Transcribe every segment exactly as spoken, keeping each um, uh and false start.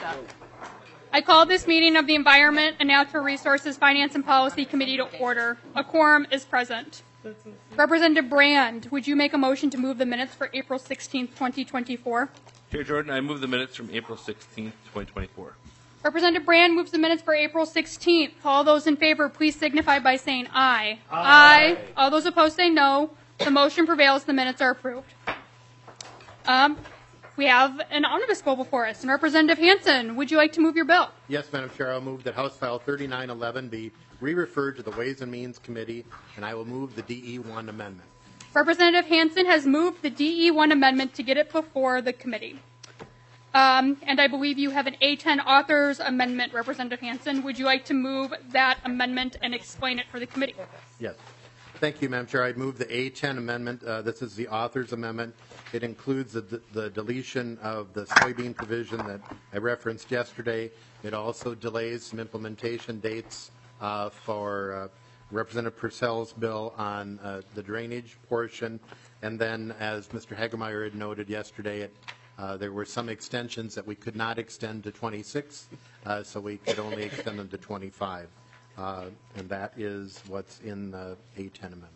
I call this meeting of the Environment and Natural Resources Finance and Policy Committee to order. A quorum is present. Representative Brand, would you make a motion to move the minutes for April sixteenth, twenty twenty-four? Chair Jordan, I move the minutes from April sixteenth, twenty twenty-four. Representative Brand moves the minutes for April sixteenth. All those in favor, please signify by saying aye. Aye. Aye. All those opposed say no. The motion prevails. The minutes are approved. Um, we have an omnibus bill before us. And Representative Hansen, would you like to move your bill? Yes, Madam Chair. I'll move that House File thirty-nine eleven be re-referred to the Ways and Means Committee, and I will move the D E one amendment. Representative Hansen has moved the D E one amendment to get it before the committee. Um, and I believe you have an A ten author's amendment, Representative Hansen. Would you like to move that amendment and explain it for the committee? Yes. Thank you, Madam Chair. I'd move the A ten amendment. Uh, this is the author's amendment. It includes the, the deletion of the soybean provision that I referenced yesterday. It also delays some implementation dates uh, for uh, Representative Purcell's bill on uh, the drainage portion. And then, as Mister Hagemeyer had noted yesterday, it, uh, there were some extensions that we could not extend to twenty-six, uh, so we could only extend them to twenty-five. Uh, and that is what's in the A ten amendment.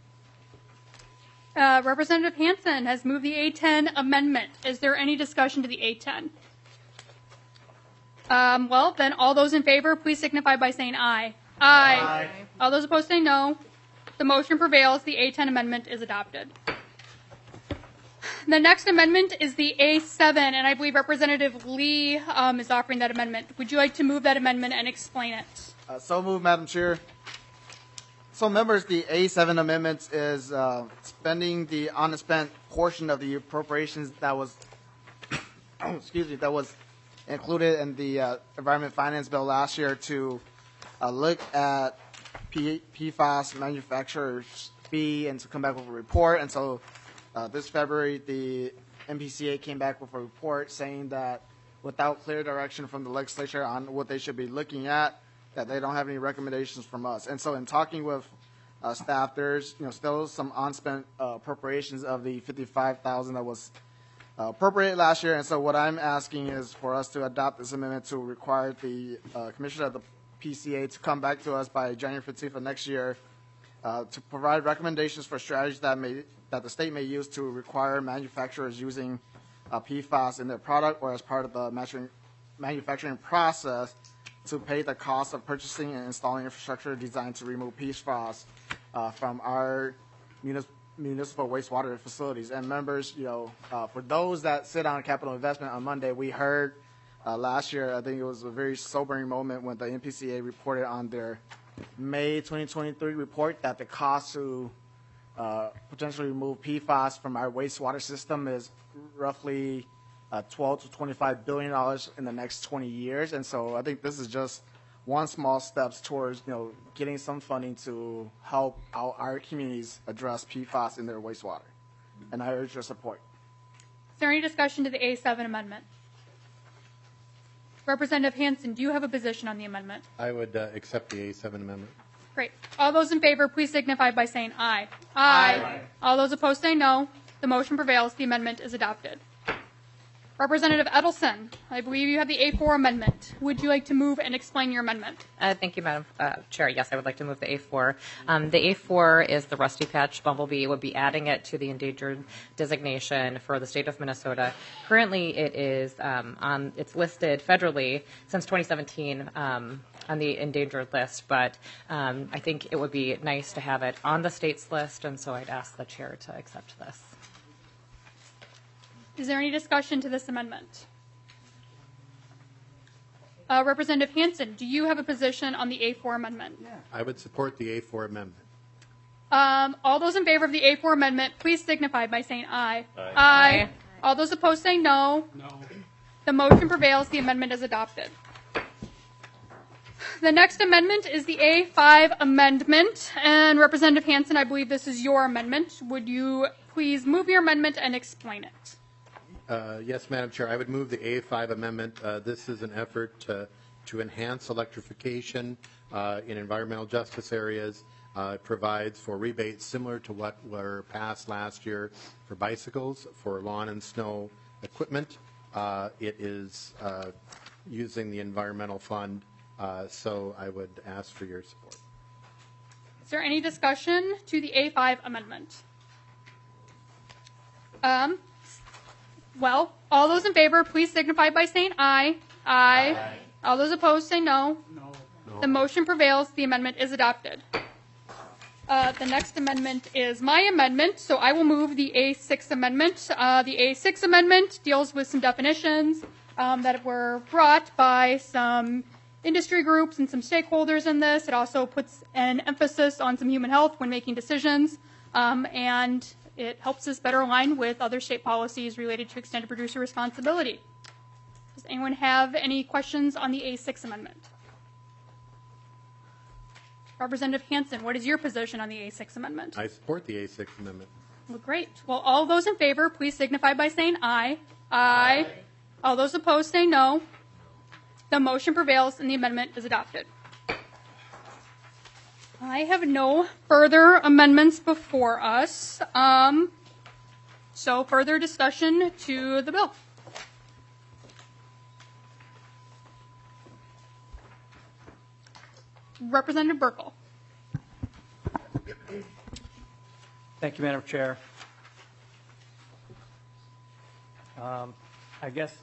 Uh, Representative Hansen has moved the A ten amendment. Is there any discussion to the A ten? Um, well, then all those in favor, please signify by saying aye. Aye. Aye. All those opposed say no. The motion prevails. The A ten amendment is adopted. The next amendment is the A seven, and I believe Representative Lee um, is offering that amendment. Would you like to move that amendment and explain it? Uh, so moved, Madam Chair. So, members, the A seven amendment is uh, spending the unspent portion of the appropriations that was, excuse me, that was included in the uh, Environment Finance Bill last year to uh, look at P- PFAS manufacturers' fee and to come back with a report. And so, uh, this February, the M P C A came back with a report saying that without clear direction from the legislature on what they should be looking at, that they don't have any recommendations from us. And so in talking with uh, staff, there's you know still some unspent uh, appropriations of the fifty-five thousand dollars that was uh, appropriated last year. And so what I'm asking is for us to adopt this amendment to require the uh, Commissioner of the P C A to come back to us by January fifteenth of next year uh, to provide recommendations for strategies that may that the state may use to require manufacturers using uh, P FAS in their product or as part of the manufacturing, manufacturing process to pay the cost of purchasing and installing infrastructure designed to remove P FAS uh, from our munis- municipal wastewater facilities. And members, you know, uh, for those that sit on capital investment on Monday, we heard uh, last year, I think it was a very sobering moment when the M P C A reported on their May twenty twenty-three report that the cost to uh, potentially remove P FAS from our wastewater system is roughly Uh, twelve to twenty-five billion dollars in the next twenty years, and so I think this is just one small step towards you know getting some funding to help our, our communities address P FAS in their wastewater, and I urge your support. Is there any discussion to the A seven amendment? Representative Hansen, do you have a position on the amendment? I would uh, accept the A seven amendment. Great. All those in favor, please signify by saying aye. Aye. Aye. All those opposed say no. The motion prevails. The amendment is adopted. Representative Edelson, I believe you have the A four amendment. Would you like to move and explain your amendment? Uh, thank you, Madam uh, Chair. Yes, I would like to move the A four. Um, the A four is the rusty patch bumblebee. Would be adding it to the endangered designation for the state of Minnesota. Currently, it is um, on. It's listed federally since twenty seventeen um, on the endangered list, but um, I think it would be nice to have it on the state's list, and so I'd ask the chair to accept this. Is there any discussion to this amendment? Uh, Representative Hansen, do you have a position on the A four amendment? Yeah. I would support the A four amendment. Um, all those in favor of the A four amendment, please signify by saying aye. Aye. Aye. Aye. All those opposed say no. No. The motion prevails. The amendment is adopted. The next amendment is the A five amendment. And Representative Hansen, I believe this is your amendment. Would you please move your amendment and explain it? Uh, yes, Madam Chair. I would move the A five amendment. Uh, this is an effort to, to enhance electrification uh, in environmental justice areas. Uh, it provides for rebates similar to what were passed last year for bicycles, for lawn and snow equipment. Uh, it is uh, using the environmental fund. Uh, So I would ask for your support. Is there any discussion to the A five amendment? Um, well, all those in favor, please signify by saying aye. Aye. Aye. All those opposed say no. No. The motion prevails. The amendment is adopted. Uh, the next amendment is my amendment, so I will move the A six amendment. Uh, the A six amendment deals with some definitions um, that were brought by some industry groups and some stakeholders in this. It also puts an emphasis on some human health when making decisions, um, and it helps us better align with other state policies related to extended producer responsibility. Does anyone have any questions on the A six amendment? Representative Hansen, what is your position on the A six amendment? I support the A six amendment. Well, great. Well, all those in favor, please signify by saying aye. Aye. Aye. All those opposed say no. The motion prevails and the amendment is adopted. I have no further amendments before us. Um, so further discussion to the bill. Representative Burkle. Thank you, Madam Chair. Um, I guess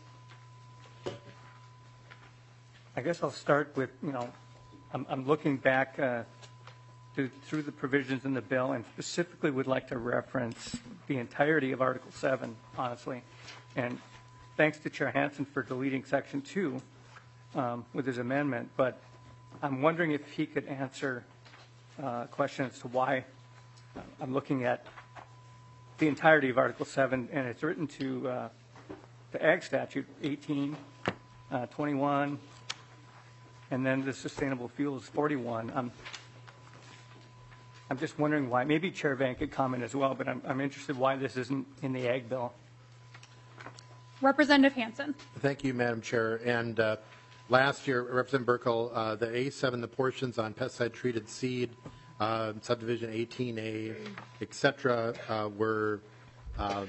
I guess I'll start with, you know, I'm, I'm looking back uh, to, through the provisions in the bill, and specifically would like to reference the entirety of Article seven, honestly. And thanks to Chair Hansen for deleting Section two um, with his amendment, but I'm wondering if he could answer uh, a question as to why uh, I'm looking at the entirety of Article seven, and it's written to uh, the Ag Statute eighteen, uh, twenty-one, and then the Sustainable Fuels forty-one. I'm, I'm just wondering why. Maybe Chair Van could comment as well, but I'm, I'm interested why this isn't in the Ag bill. Representative Hansen. Thank you, Madam Chair. And uh, last year, Representative Burkle, uh, the A seven, the portions on pesticide-treated seed, uh, subdivision eighteen A, et cetera, uh, were um,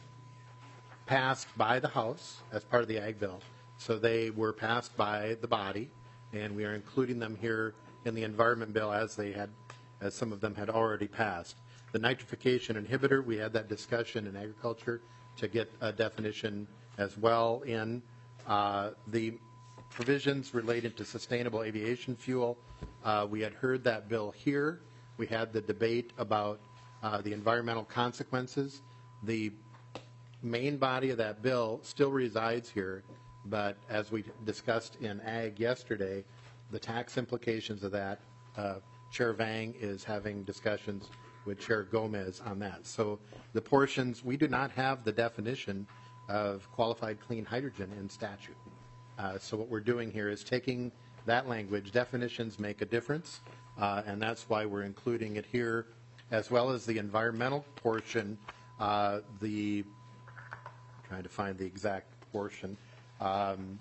passed by the House as part of the Ag bill. So they were passed by the body, and we are including them here in the Environment bill as they had, as some of them had already passed. The nitrification inhibitor, we had that discussion in agriculture to get a definition as well in uh, the provisions related to sustainable aviation fuel. Uh, we had heard that bill here. We had the debate about uh, the environmental consequences. The main body of that bill still resides here, but as we discussed in Ag yesterday, the tax implications of that, uh, Chair Vang is having discussions with Chair Gomez on that. So the portions, we do not have the definition of qualified clean hydrogen in statute. Uh, so what we're doing here is taking that language. Definitions make a difference, uh, and that's why we're including it here, as well as the environmental portion. Uh, the trying to find the exact portion. Um,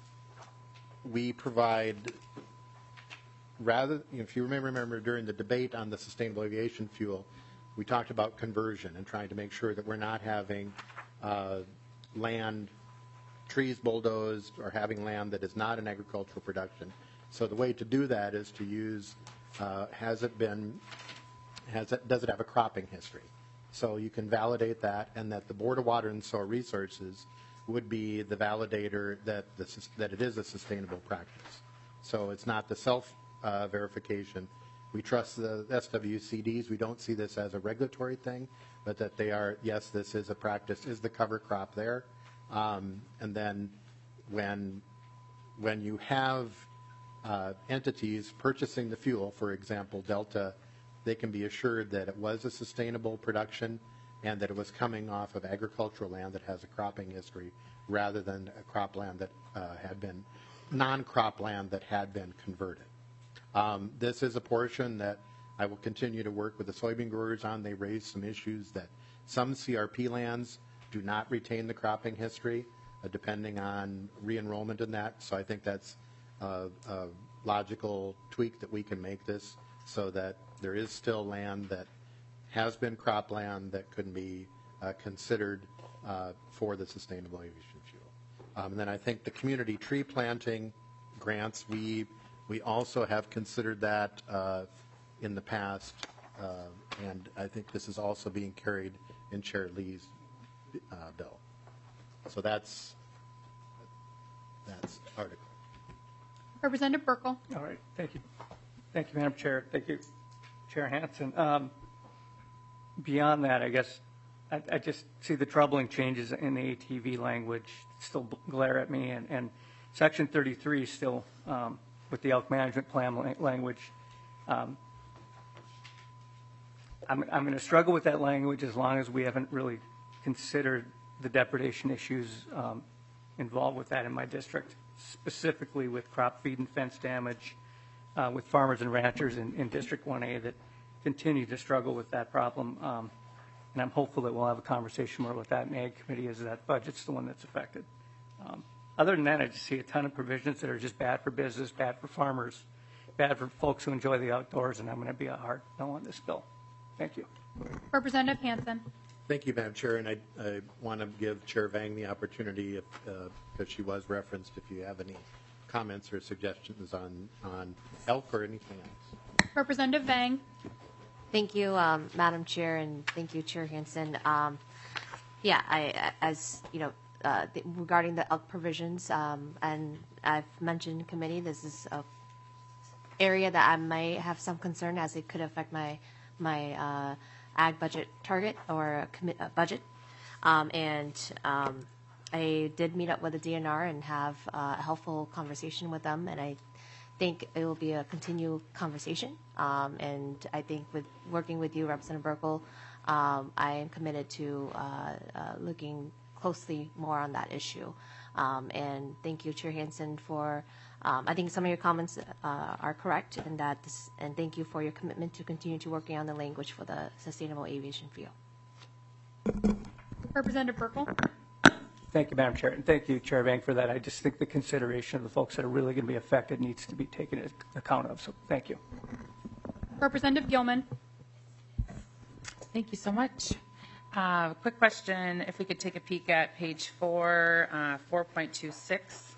we provide, rather, if you may remember during the debate on the sustainable aviation fuel, we talked about conversion and trying to make sure that we're not having uh, land, trees bulldozed, or having land that is not in agricultural production. So the way to do that is to use, uh, has it been, has it, does it have a cropping history? So you can validate that, and that the Board of Water and Soil Resources would be the validator that, the, that it is a sustainable practice. So it's not the self-verification. Uh, we trust the S W C Ds. We don't see this as a regulatory thing, but that they are, yes, this is a practice. Is the cover crop there? Um, and then when, when you have uh, entities purchasing the fuel, for example, Delta, they can be assured that it was a sustainable production and that it was coming off of agricultural land that has a cropping history rather than a cropland that uh, had been, non-crop land that had been converted. Um, this is a portion that I will continue to work with the soybean growers on. They raised some issues that some C R P lands do not retain the cropping history, uh, depending on re-enrollment in that. So I think that's uh, a logical tweak that we can make this so that there is still land that has been cropland that could be uh, considered uh, for the sustainable aviation fuel. Um, And then I think the community tree planting grants, we, we also have considered that uh, in the past, uh, and I think this is also being carried in Chair Lee's uh, bill. So that's, that's article. Representative Burkle. All right, thank you. Thank you, Madam Chair. Thank you, Chair Hansen. Um, Beyond that, I guess, I, I just see the troubling changes in the A T V language still glare at me, and, and Section thirty-three still, um, with the elk management plan la- language. Um, I'm, I'm going to struggle with that language as long as we haven't really considered the depredation issues um, involved with that in my district, specifically with crop feed and fence damage, uh, with farmers and ranchers in, in District one A that continue to struggle with that problem. Um, and I'm hopeful that we'll have a conversation more with that in Ag Committee, as that budget's the one that's affected. Um, other than that, I just see a ton of provisions that are just bad for business, bad for farmers, bad for folks who enjoy the outdoors, and I'm going to be a hard no on this bill. Thank you. Representative Hansen. Thank you, Madam Chair, and I, I want to give Chair Vang the opportunity, if, uh, because she was referenced, if you have any comments or suggestions on, on elk or anything else. Representative Vang. Thank you, um, Madam Chair, and thank you, Chair Hansen. Um, yeah, I, as you know, uh, the, regarding the elk provisions, um, and I've mentioned in committee, this is a area that I might have some concern, as it could affect my my uh, ag budget target or a commi- uh, budget. Um, and um, I did meet up with the D N R and have uh, a helpful conversation with them, and I think it will be a continued conversation. Um, and I think with working with you, Representative Burkle, um, I am committed to uh, uh, looking closely more on that issue. Um, and thank you, Chair Hansen, for, um, I think some of your comments uh, are correct, and that this, and thank you for your commitment to continue to working on the language for the sustainable aviation fuel. Representative Burkle. Thank you, Madam Chair, and thank you, Chair Vang, for that. I just think the consideration of the folks that are really going to be affected needs to be taken into account of, so thank you. Representative Gilman. Thank you so much. Uh, quick question, if we could take a peek at page four, uh, four point two six.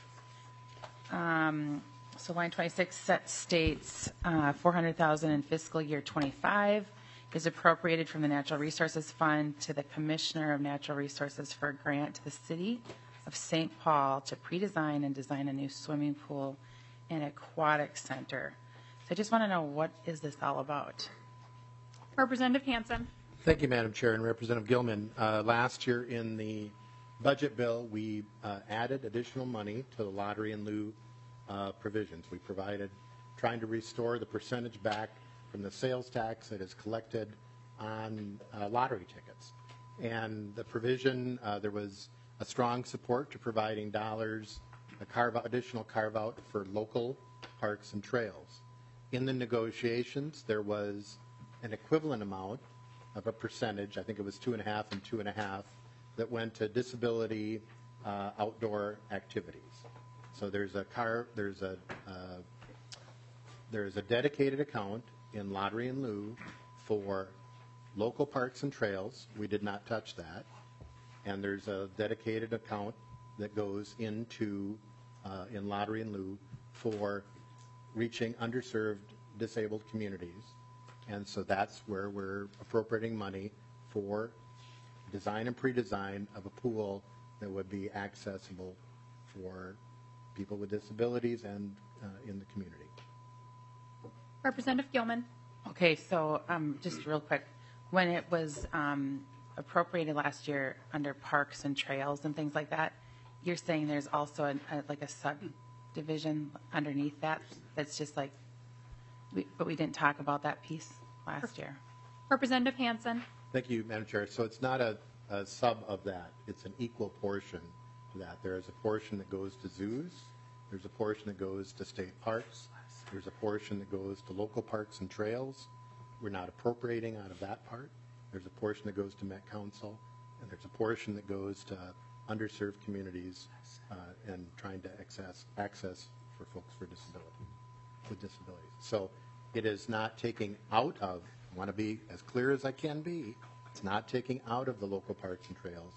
Um, so line twenty-six set states uh, four hundred thousand dollars in fiscal year twenty-five is appropriated from the Natural Resources Fund to the Commissioner of Natural Resources for a grant to the City of Saint Paul to pre-design and design a new swimming pool and aquatic center. So I just want to know, what is this all about? Representative Hansen. Thank you, Madam Chair, and Representative Gilman. Uh, last year in the budget bill, we uh, added additional money to the lottery and lieu uh, provisions. We provided, trying to restore the percentage back from the sales tax that is collected on uh, lottery tickets. And the provision, uh, there was a strong support to providing dollars, a carve out, additional carve out for local parks and trails. In the negotiations, there was an equivalent amount of a percentage, I think it was two and a half and two and a half, that went to disability uh, outdoor activities. So there's a car, there's a uh, there's a dedicated account in lottery and lieu for local parks and trails. We did not touch that. And there's a dedicated account that goes into uh, in lottery and lieu for reaching underserved disabled communities. And so that's where we're appropriating money for design and pre-design of a pool that would be accessible for people with disabilities and uh, in the community. Representative Gilman. Okay, so um, just real quick, when it was um, appropriated last year under parks and trails and things like that, you're saying there's also a, a, like a subdivision underneath that that's just like, we, but we didn't talk about that piece last year. Representative Hansen. Thank you, Madam Chair. So it's not a, a sub of that. It's an equal portion to that. There is a portion that goes to zoos. There's a portion that goes to state parks. There's a portion that goes to local parks and trails. We're not appropriating out of that part. There's a portion that goes to Met Council, and there's a portion that goes to underserved communities uh, and trying to access access for folks for disability, with disabilities. So it is not taking out of, I want to be as clear as I can be, it's not taking out of the local parks and trails.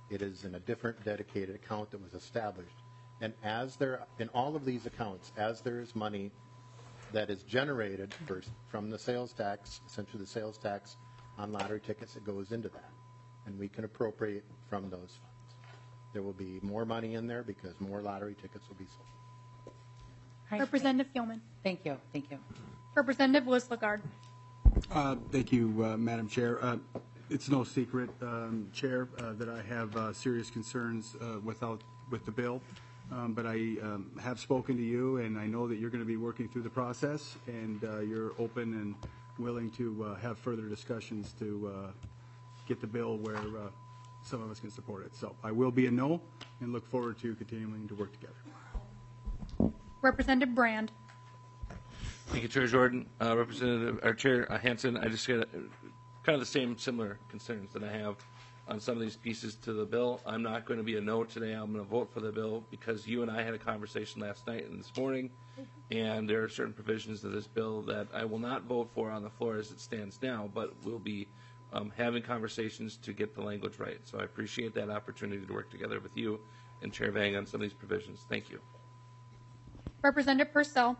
It is in a different dedicated account that was established. And as there, in all of these accounts, as there is money that is generated first from the sales tax, essentially the sales tax on lottery tickets, it goes into that. And we can appropriate from those funds. There will be more money in there because more lottery tickets will be sold. All right. Representative Gilman. Thank you, thank you. Representative Liz Lagarde. Uh, Thank you, uh, Madam Chair. Uh, It's no secret, um, Chair, uh, that I have uh, serious concerns uh, without, with the bill, um, but I um, have spoken to you, and I know that you're going to be working through the process, and uh, you're open and willing to uh, have further discussions to uh, get the bill where uh, some of us can support it. So I will be a no, and look forward to continuing to work together. Representative Brand. Thank you, Chair Jordan. Uh, Representative, or Chair uh, Hansen, I just got uh, kind of the same similar concerns that I have on some of these pieces to the bill. I'm not going to be a no today. I'm going to vote for the bill because you and I had a conversation last night and this morning, and there are certain provisions of this bill that I will not vote for on the floor as it stands now, but we'll be um, having conversations to get the language right. So I appreciate that opportunity to work together with you and Chair Vang on some of these provisions. Thank you. Representative Purcell.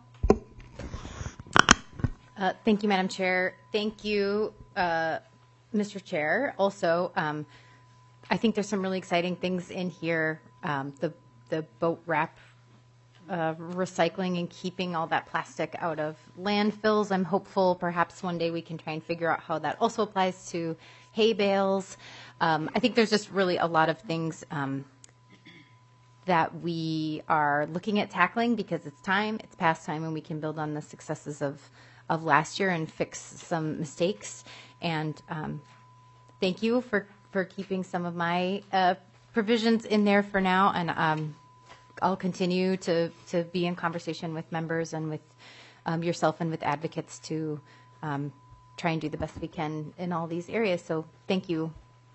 Uh, Thank you, Madam Chair. Thank you, uh, Mister Chair. Also, um, I think there's some really exciting things in here. Um, The the boat wrap uh, recycling and keeping all that plastic out of landfills. I'm hopeful perhaps one day we can try and figure out how that also applies to hay bales. Um, I think there's just really a lot of things um, that we are looking at tackling because it's time, it's past time, and we can build on the successes of of last year and fix some mistakes. And um, thank you for, for keeping some of my uh, provisions in there for now. And um, I'll continue to, to be in conversation with members and with um, yourself and with advocates to um, try and do the best we can in all these areas. So thank you.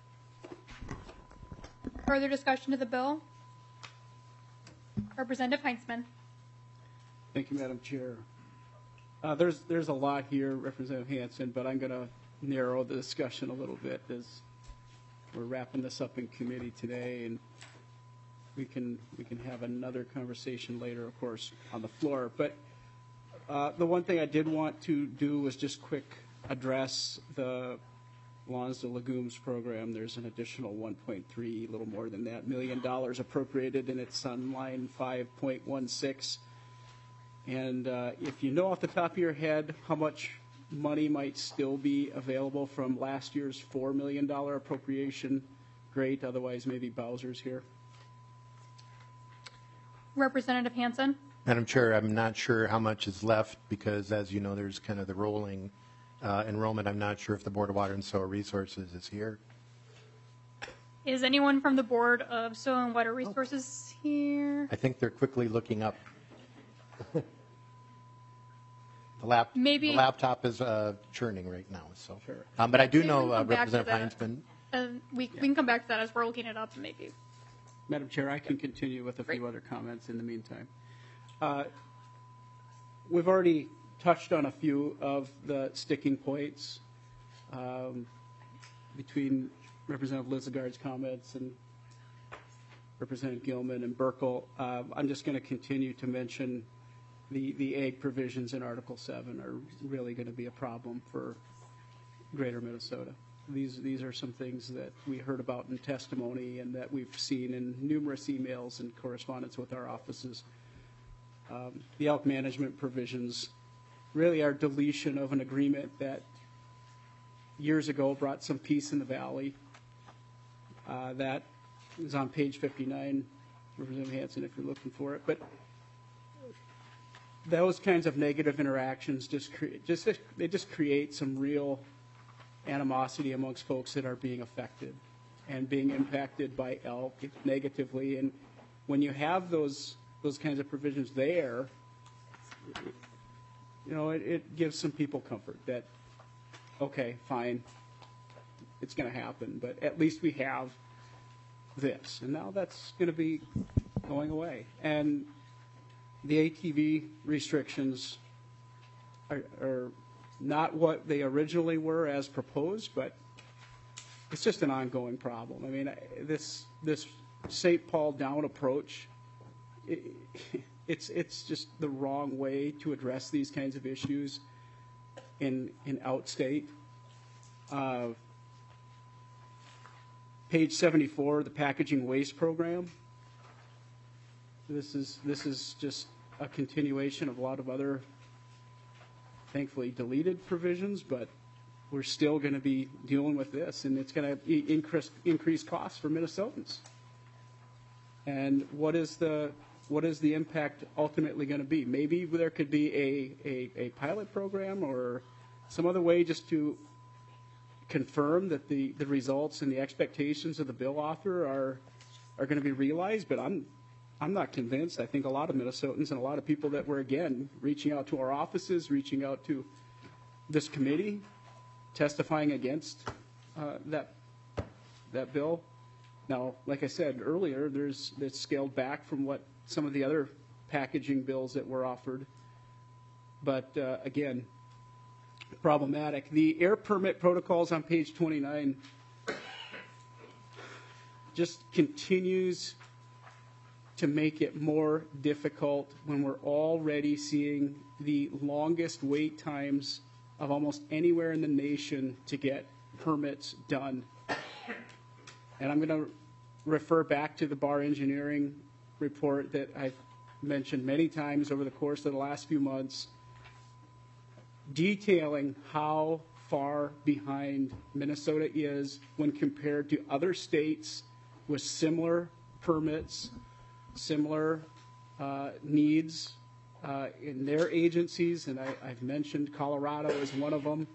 Further discussion of the bill? Representative Heinzman. Thank you, Madam Chair. Uh, there's there's a lot here, Representative Hansen, but I'm going to narrow the discussion a little bit as we're wrapping this up in committee today, and we can we can have another conversation later, of course, on the floor. But uh, the one thing I did want to do was just quick address the Lawns to Legumes program. There's an additional one point three, a little more than that, million dollars appropriated, and it's on line five point one six. And uh, if you know off the top of your head how much money might still be available from last year's four million dollars appropriation, great. Otherwise, maybe Bowser's here. Representative Hansen. Madam Chair, I'm not sure how much is left because, as you know, there's kind of the rolling uh, enrollment. I'm not sure if the Board of Water and Soil Resources is here. Is anyone from the Board of Soil and Water Resources here? I think they're quickly looking up. The, lap, Maybe- the laptop is uh, churning right now. So, Sure. um, but I do Maybe we know can uh, come back to Representative that. Heinzman. Uh, we, we can come back to that as we're looking it up, maybe. Madam Chair, I can continue with a few other comments in the meantime. Uh, We've already touched on a few of the sticking points um, between Representative Liz Lagarde's comments and Representative Gilman and Burkle. Uh, I'm just going to continue to mention the, the ag provisions in Article seven are really going to be a problem for Greater Minnesota. These, these are some things that we heard about in testimony and that we've seen in numerous emails and correspondence with our offices. Um, the elk management provisions really are deletion of an agreement that years ago brought some peace in the valley. Uh, that is on page fifty-nine, Representative Hansen, if you're looking for it. But those kinds of negative interactions just create, just they just create some real animosity amongst folks that are being affected and being impacted by elk negatively. And when you have those those kinds of provisions there, you know, it, it gives some people comfort that, okay, fine, it's going to happen, but at least we have this. And now that's going to be going away. And the A T V restrictions are, are not what they originally were as proposed, but it's just an ongoing problem. I mean, I- this this Saint Paul down approach, it, it's it's just the wrong way to address these kinds of issues in in outstate. Uh, page seventy-four, the packaging waste program. This is this is just a continuation of a lot of other, thankfully deleted provisions, but we're still going to be dealing with this, and it's going to increase increase costs for Minnesotans. And what is the what is the impact ultimately going to be? Maybe there could be a, a, a pilot program or some other way just to confirm that the, the results and the expectations of the bill author are are going to be realized, but I'm I'm not convinced. I think a lot of Minnesotans and a lot of people that were, again, reaching out to our offices, reaching out to this committee, testifying against uh, that that bill. Now, like I said earlier, there's it's scaled back from what some of the other packaging bills that were offered. But uh, again, problematic. The air permit protocols on page twenty-nine just continues to make it more difficult when we're already seeing the longest wait times of almost anywhere in the nation to get permits done. And I'm going to refer back to the Bar Engineering report that I've mentioned many times over the course of the last few months, detailing how far behind Minnesota is when compared to other states with similar permits, similar uh, needs uh, in their agencies, and I, I've mentioned Colorado as one of them.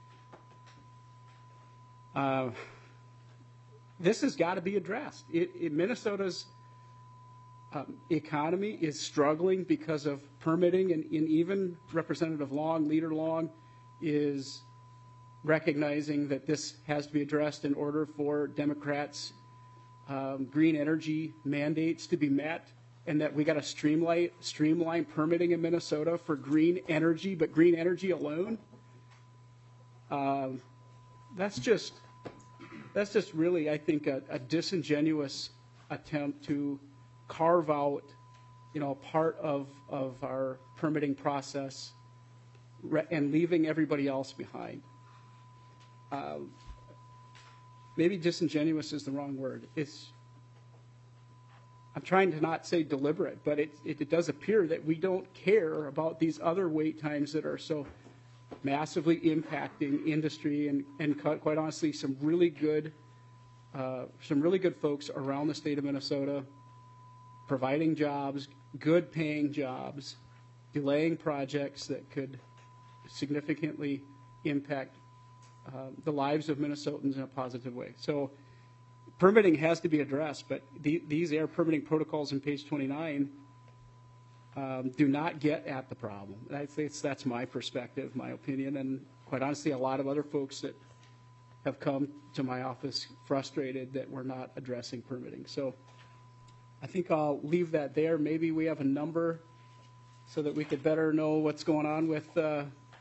Uh, this has got to be addressed. It, it, Minnesota's um, economy is struggling because of permitting, and, and even Representative Long, Leader Long, is recognizing that this has to be addressed in order for Democrats' um, green energy mandates to be met, and that we got to streamline streamline permitting in Minnesota for green energy, but green energy alone. Um, that's just that's just really, I think, a, a disingenuous attempt to carve out, you know, part of of our permitting process re- and leaving everybody else behind. Um, maybe disingenuous is the wrong word. It's I'm trying to not say deliberate, but it, it, it does appear that we don't care about these other wait times that are so massively impacting industry and, and quite honestly, some really good, uh, some really good folks around the state of Minnesota, providing jobs, good paying jobs, delaying projects that could significantly impact uh, the lives of Minnesotans in a positive way. So permitting has to be addressed, but the, these air permitting protocols in page twenty-nine um, do not get at the problem. I think that's my perspective, my opinion, and quite honestly, a lot of other folks that have come to my office frustrated that we're not addressing permitting. So I think I'll leave that there. Maybe we have a number so that we could better know what's going on with uh,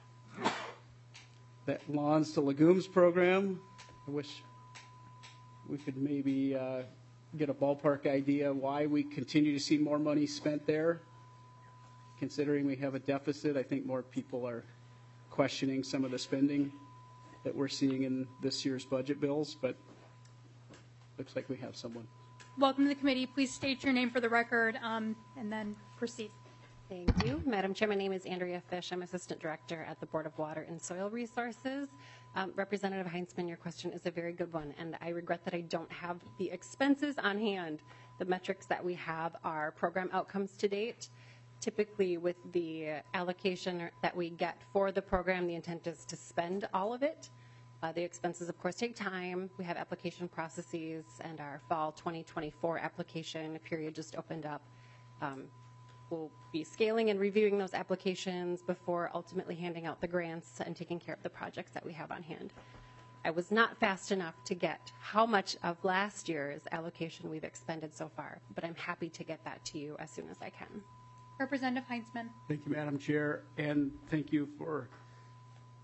that Lawns to Legumes program. I wish we could maybe uh, get a ballpark idea why we continue to see more money spent there. Considering we have a deficit, I think more people are questioning some of the spending that we're seeing in this year's budget bills, but looks like we have someone. Welcome to the committee. Please state your name for the record um, and then proceed. Thank you. Madam Chair, my name is Andrea Fish. I'm Assistant Director at the Board of Water and Soil Resources. Um, Representative Heinzman, your question is a very good one, and I regret that I don't have the expenses on hand. The metrics that we have are program outcomes to date. Typically, with the allocation that we get for the program, the intent is to spend all of it. Uh, the expenses, of course, take time. We have application processes, and our fall twenty twenty-four application period just opened up. Um, We'll be scaling and reviewing those applications before ultimately handing out the grants and taking care of the projects that we have on hand. I was not fast enough to get how much of last year's allocation we've expended so far, but I'm happy to get that to you as soon as I can. Representative Heinzman. Thank you, Madam Chair, and thank you for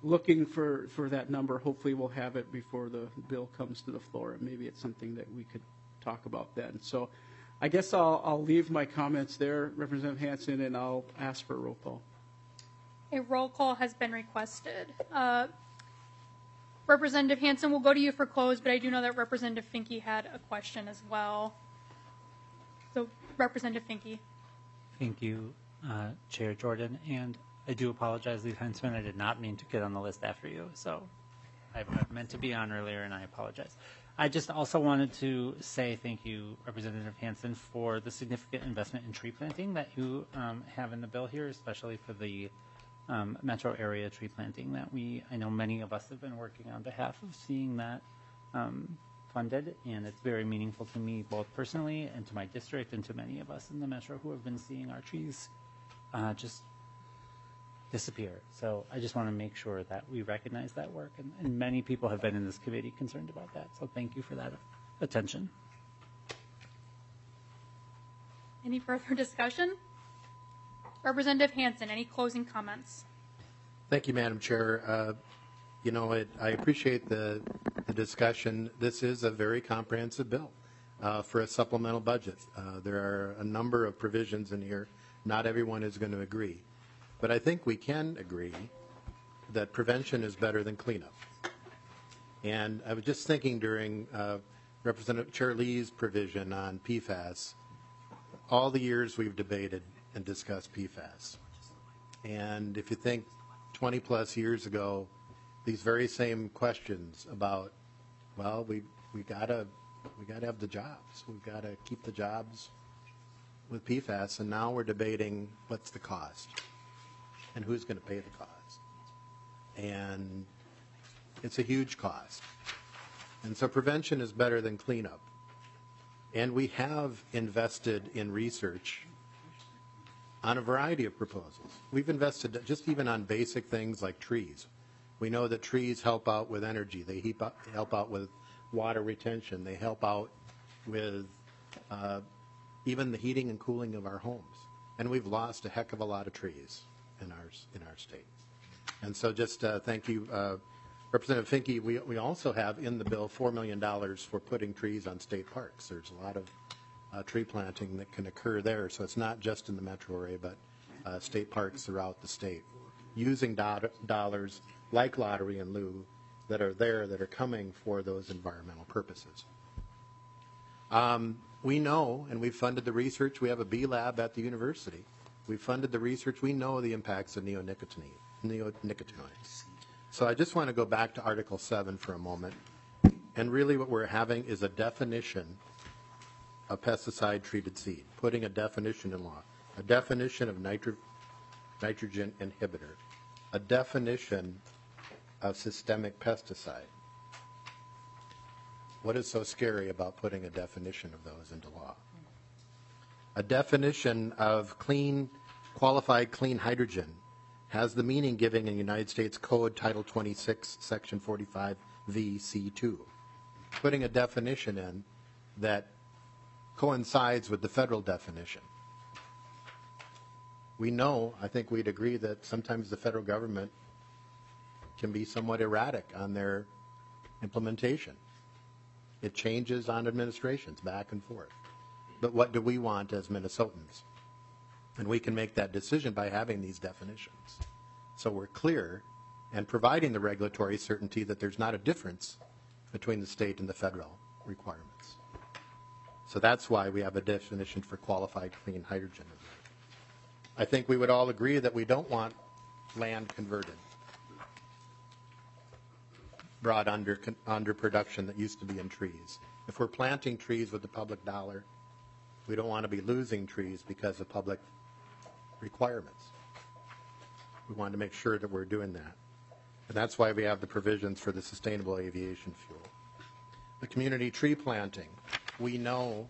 looking for, for that number. Hopefully we'll have it before the bill comes to the floor, and maybe it's something that we could talk about then. So I guess I'll, I'll leave my comments there, Representative Hansen, and I'll ask for a roll call. A roll call has been requested. Uh, Representative Hansen, we'll go to you for close, but I do know that Representative Finke had a question as well. So, Representative Finke. Thank you, uh, Chair Jordan, and I do apologize, Lee Heinzman. I did not mean to get on the list after you, so I meant to be on earlier, and I apologize. I just also wanted to say thank you, Representative Hansen, for the significant investment in tree planting that you um, have in the bill here, especially for the um, metro area tree planting that we, I know many of us have been working on behalf of seeing that um, funded, and it's very meaningful to me both personally and to my district and to many of us in the metro who have been seeing our trees uh, just disappear. So I just want to make sure that we recognize that work, and, and many people have been in this committee concerned about that. So thank you for that attention. Any further discussion? Representative Hansen, any closing comments? Thank you, Madam Chair. Uh, you know, it, I appreciate the, the discussion. This is a very comprehensive bill uh, for a supplemental budget. Uh, there are a number of provisions in here. Not everyone is going to agree. But I think we can agree that prevention is better than cleanup. And I was just thinking during uh, Representative Chair Lee's provision on P FAS, all the years we've debated and discussed P FAS. And if you think twenty plus years ago, these very same questions about, well, we we gotta we gotta have the jobs, we've got to keep the jobs with P FAS, and now we're debating what's the cost and who's going to pay the cost. And it's a huge cost. And so prevention is better than cleanup. And we have invested in research on a variety of proposals. We've invested just even on basic things like trees. We know that trees help out with energy. They heap up, help out with water retention. They help out with uh, even the heating and cooling of our homes. And we've lost a heck of a lot of trees in our, in our state. And so just uh, thank you, uh, Representative Finke. We, we also have in the bill four million dollars for putting trees on state parks. There's a lot of uh, tree planting that can occur there. So it's not just in the metro area, but uh, state parks throughout the state, using do dollars like lottery and lieu that are there that are coming for those environmental purposes. Um, we know, and we've funded the research. We have a B lab at the university. We've funded the research. We know the impacts of neonicotinoids. neonicotinoids. So I just want to go back to Article seven for a moment. And really what we're having is a definition of pesticide-treated seed, putting a definition in law, a definition of nitro nitrogen inhibitor, a definition of systemic pesticide. What is so scary about putting a definition of those into law? A definition of clean, qualified clean hydrogen has the meaning given in United States Code Title twenty-six, Section forty-five V C two. Putting a definition in that coincides with the federal definition. We know, I think we'd agree, that sometimes the federal government can be somewhat erratic on their implementation. It changes on administrations back and forth. But what do we want as Minnesotans? And we can make that decision by having these definitions. So we're clear and providing the regulatory certainty that there's not a difference between the state and the federal requirements. So that's why we have a definition for qualified clean hydrogen. I think we would all agree that we don't want land converted, brought under, under production that used to be in trees. If we're planting trees with the public dollar, we don't want to be losing trees because of public requirements. We want to make sure that we're doing that. And that's why we have the provisions for the sustainable aviation fuel. The community tree planting. We know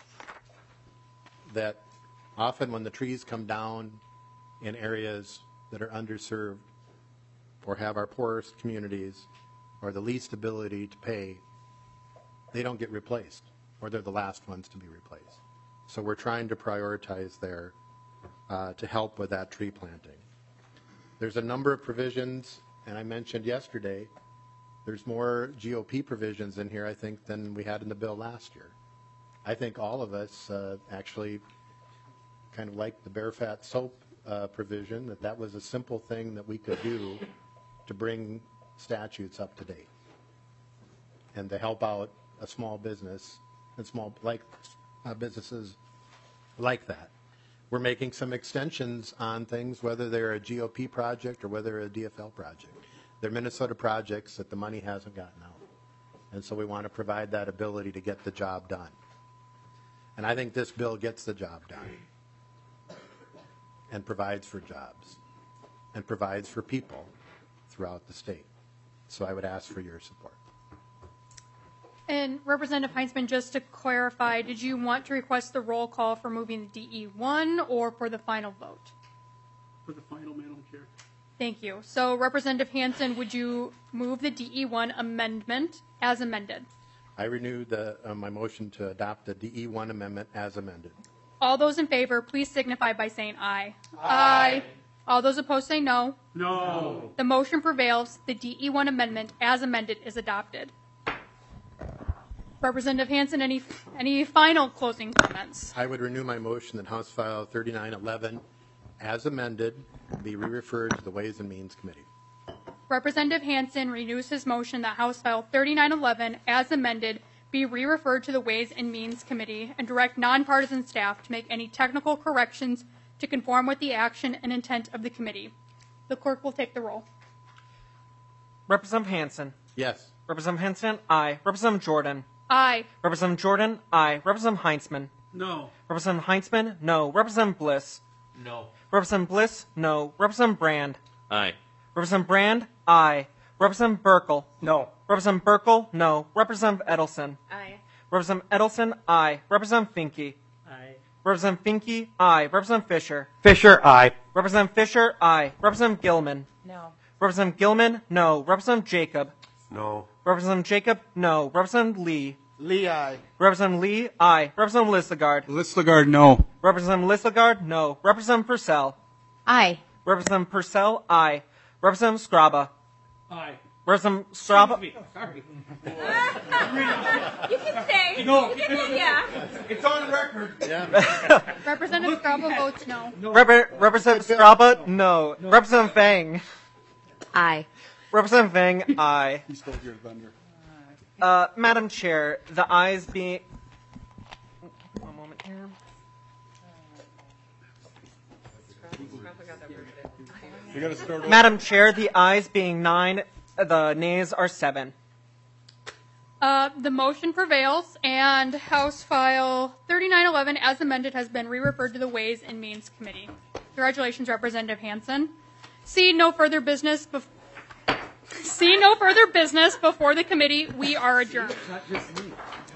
that often when the trees come down in areas that are underserved or have our poorest communities or the least ability to pay, they don't get replaced, or they're the last ones to be replaced. So we're trying to prioritize there uh, to help with that tree planting. There's a number of provisions And I mentioned yesterday, there's more G O P provisions in here, I think, than we had in the bill last year. I think all of us uh, actually kind of like the bear fat soap uh, provision, that that was a simple thing that we could do to bring statutes up to date and to help out a small business and small like uh, businesses like that. We're making some extensions on things, whether they're a G O P project or whether they're a D F L project. They're Minnesota projects that the money hasn't gotten out. And so we want to provide that ability to get the job done. And I think this bill gets the job done and provides for jobs and provides for people throughout the state. So I would ask for your support. And Representative Heinzman, just to clarify, did you want to request the roll call for moving the D E one or for the final vote? For the final, Madam Chair. Thank you. So Representative Hansen, would you move the D E one amendment as amended? I renew the, uh, my motion to adopt the D E one amendment as amended. All those in favor, please signify by saying aye. Aye. Aye. All those opposed say no. No. The motion prevails. The D E one amendment as amended is adopted. Representative Hansen, any any final closing comments? I would renew my motion that House File thirty-nine eleven, as amended, be re-referred to the Ways and Means Committee. Representative Hansen renews his motion that House File thirty-nine eleven, as amended, be re-referred to the Ways and Means Committee and direct nonpartisan staff to make any technical corrections to conform with the action and intent of the committee. The clerk will take the roll. Representative Hansen. Yes. Representative Hansen, aye. Representative Jordan. Aye. Representative Jordan, aye. Representative Heinzman. No. Representative Heinzman, no. Representative Bliss. No. Representative Bliss, no. Representative Brand. Aye. Representative Brand, aye. Representative Burkle. No. Representative Burkle, no. Representative Edelson. Aye. Representative Edelson, aye. Representative Finke. Aye. Representative Finke, aye. Representative Fisher. Fisher, aye. Representative Fisher, aye. Representative Gilman. No. Representative Gilman, no. Representative Jacob. No. Representative Jacob, no. Representative Lee. Lee, aye. Representative Lee, aye. Representative Lissagard. Listagard, no. Representative Lissagard, no. Representative Purcell. Aye. Representative Purcell, aye. Representative Scraba. Aye. Representative Scraba. Sorry. You can say. No. You can, yeah. It's on record. Representative Scrabble votes no. Repre- Representative Scraba, no. Representative Fang. Aye. Representative Fang, aye. He stole your thunder. Uh, Madam Chair, the ayes being... One moment here. You gotta start over. Madam Chair, the ayes being nine, the nays are seven. Uh, the motion prevails, and House File thirty-nine eleven, as amended, has been re-referred to the Ways and Means Committee. Congratulations, Representative Hansen. See no further business. Bef- See no further business before the committee. We are adjourned.